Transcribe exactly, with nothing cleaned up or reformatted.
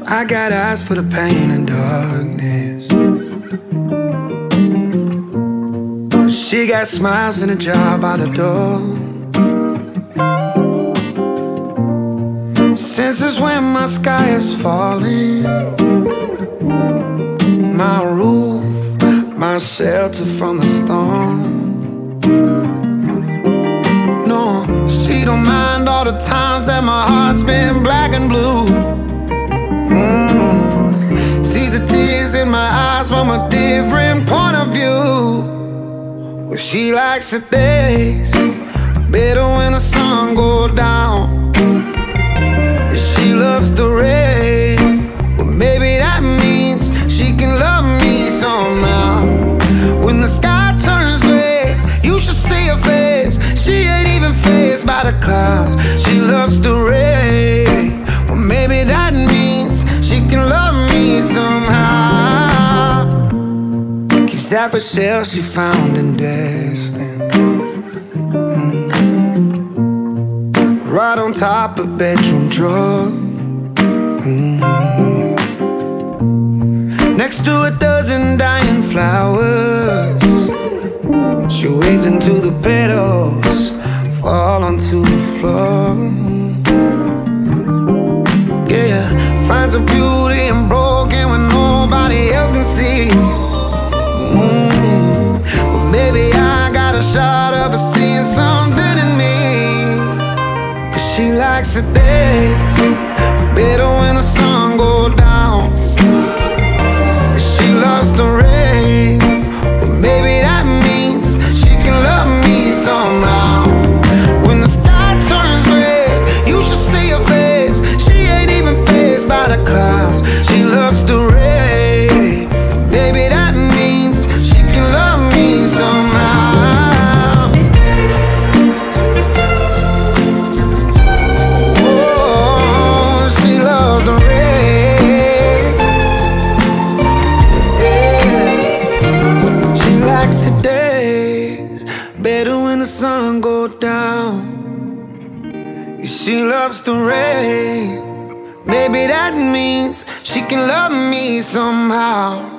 I got eyes for the pain and darkness. She got smiles and a job by the door. Since it's when my sky is falling, my roof, my shelter from the storm. No, she don't mind all the times that my heart's been black and blue. mm. See the tears in my eyes from a different point of view. Well, she likes the days better when the sun goes down. She loves the rain, well maybe that means she can love me somehow. When the sky turns gray, you should see her face. She ain't even fazed by the clouds. She loves the rain, well maybe that means she can love me somehow. Keeps half a shell she found in Destin, mm. right on top of bedroom drawer. Mm. Next to a dozen dying flowers, she waits until the petals fall onto the floor. Yeah, finds a beauty in broken when nobody else can see. Mm. Well, maybe I got a shot of her seeing something in me. Cause she likes the days better when the sun goes down. She loves the rain, well maybe that means she can love me somehow. When the sky turns red, you should see her face. She ain't even fazed by the clouds. She loves the rain, maybe that means she can love me somehow. Oh, she loves the rain. Better when the sun goes down. Yeah, she loves the rain. Maybe that means she can love me somehow.